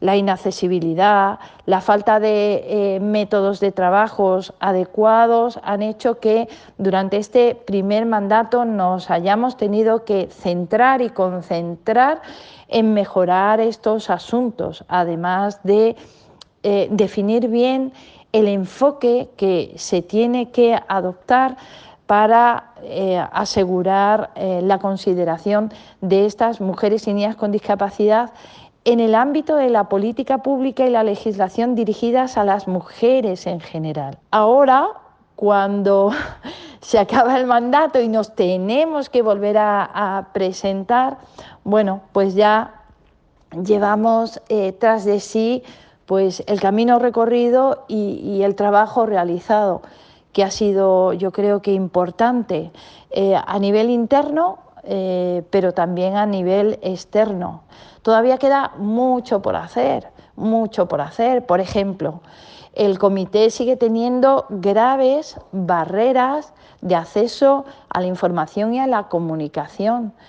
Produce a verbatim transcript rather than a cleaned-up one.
la inaccesibilidad, la falta de eh, métodos de trabajos adecuados han hecho que durante este primer mandato nos hayamos tenido que centrar y concentrar en mejorar estos asuntos, además de eh, definir bien el enfoque que se tiene que adoptar para eh, asegurar eh, la consideración de estas mujeres y niñas con discapacidad en el ámbito de la política pública y la legislación dirigidas a las mujeres en general. Ahora, cuando se acaba el mandato y nos tenemos que volver a, a presentar, bueno, pues ya llevamos eh, tras de sí pues el camino recorrido y, y el trabajo realizado, que ha sido, yo creo que importante eh, a nivel interno, eh, pero también a nivel externo. Todavía queda mucho por hacer, mucho por hacer. Por ejemplo, el comité sigue teniendo graves barreras de acceso a la información y a la comunicación.